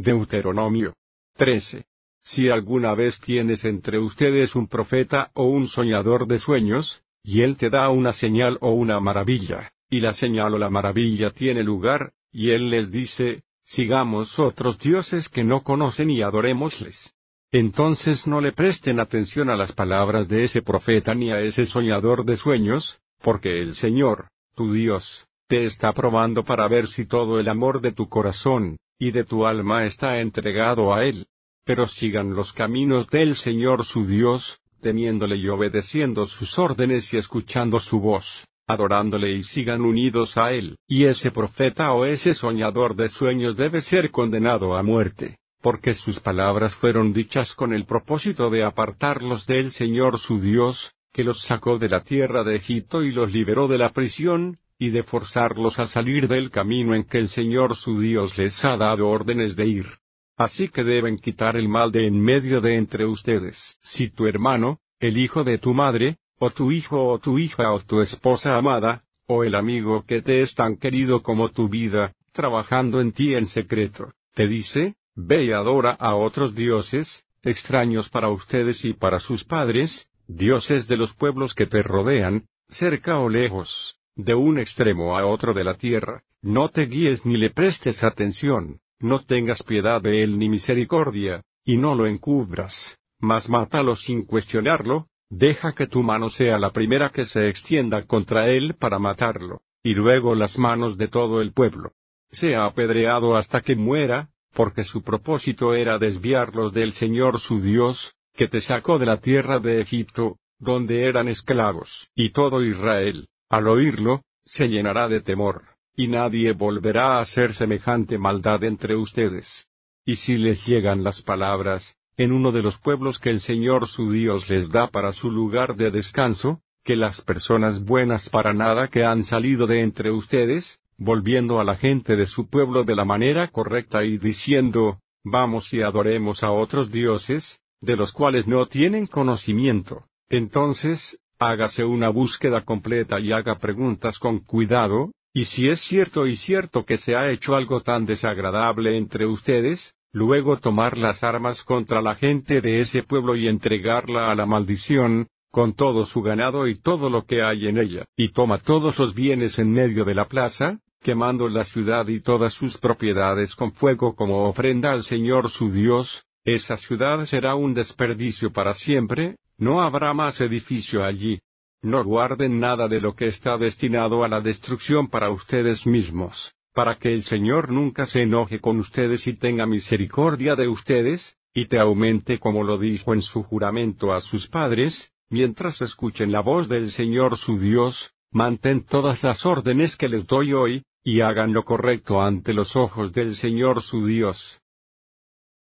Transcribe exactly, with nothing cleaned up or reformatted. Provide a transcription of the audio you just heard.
Deuteronomio trece. Si alguna vez tienes entre ustedes un profeta o un soñador de sueños, y él te da una señal o una maravilla, y la señal o la maravilla tiene lugar, y él les dice, sigamos otros dioses que no conocen y adorémosles. Entonces no le presten atención a las palabras de ese profeta ni a ese soñador de sueños, porque el Señor, tu Dios, te está probando para ver si todo el amor de tu corazón y de tu alma está entregado a Él. Pero sigan los caminos del Señor su Dios, temiéndole y obedeciendo sus órdenes y escuchando su voz, adorándole y sigan unidos a Él. Y ese profeta o ese soñador de sueños debe ser condenado a muerte, porque sus palabras fueron dichas con el propósito de apartarlos del Señor su Dios, que los sacó de la tierra de Egipto y los liberó de la prisión, y de forzarlos a salir del camino en que el Señor su Dios les ha dado órdenes de ir. Así que deben quitar el mal de en medio de entre ustedes. Si tu hermano, el hijo de tu madre, o tu hijo o tu hija o tu esposa amada, o el amigo que te es tan querido como tu vida, trabajando en ti en secreto, te dice, ve y adora a otros dioses, extraños para ustedes y para sus padres, dioses de los pueblos que te rodean, cerca o lejos, de un extremo a otro de la tierra, no te guíes ni le prestes atención. No tengas piedad de él ni misericordia, y no lo encubras, mas mátalo sin cuestionarlo, deja que tu mano sea la primera que se extienda contra él para matarlo, y luego las manos de todo el pueblo. Sea apedreado hasta que muera, porque su propósito era desviarlos del Señor su Dios, que te sacó de la tierra de Egipto, donde eran esclavos. Y todo Israel, al oírlo, se llenará de temor. Y nadie volverá a hacer semejante maldad entre ustedes. Y si les llegan las palabras, en uno de los pueblos que el Señor su Dios les da para su lugar de descanso, que las personas buenas para nada que han salido de entre ustedes, volviendo a la gente de su pueblo de la manera correcta y diciendo, vamos y adoremos a otros dioses, de los cuales no tienen conocimiento, entonces, hágase una búsqueda completa y haga preguntas con cuidado. Y si es cierto y cierto que se ha hecho algo tan desagradable entre ustedes, luego tomar las armas contra la gente de ese pueblo y entregarla a la maldición, con todo su ganado y todo lo que hay en ella, y toma todos los bienes en medio de la plaza, quemando la ciudad y todas sus propiedades con fuego como ofrenda al Señor su Dios, esa ciudad será un desperdicio para siempre, no habrá más edificio allí. No guarden nada de lo que está destinado a la destrucción para ustedes mismos, para que el Señor nunca se enoje con ustedes y tenga misericordia de ustedes, y te aumente como lo dijo en su juramento a sus padres, mientras escuchen la voz del Señor su Dios, mantén todas las órdenes que les doy hoy, y hagan lo correcto ante los ojos del Señor su Dios.